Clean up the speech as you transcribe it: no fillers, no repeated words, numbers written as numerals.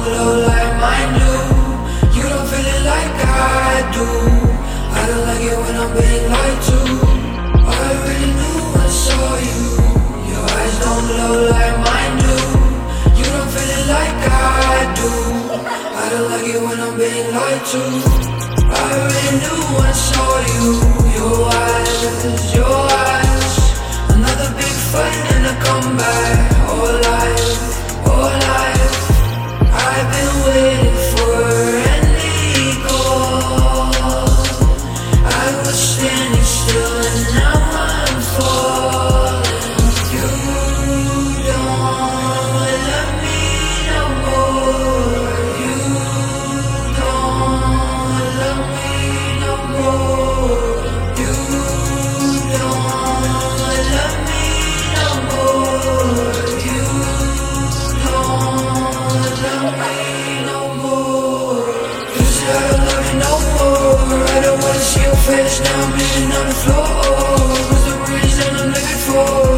low like mine do. You don't feel it like I do. I don't like it when I'm being lied to. I already knew when I saw you. Your eyes don't low like mine do. You don't feel it like I do. I don't like it when I'm being lied to. I already knew when I saw you. Your eyes. Another big fight and a comeback. All life. I've been waiting for any call. I was standing still and now I'm falling. You don't love me no more. You don't love me no more. You don't love me no more. You don't love me no more. You said I don't love you no more. I don't wanna see your face now, I'm bleeding on the floor. What's the reason I'm living for?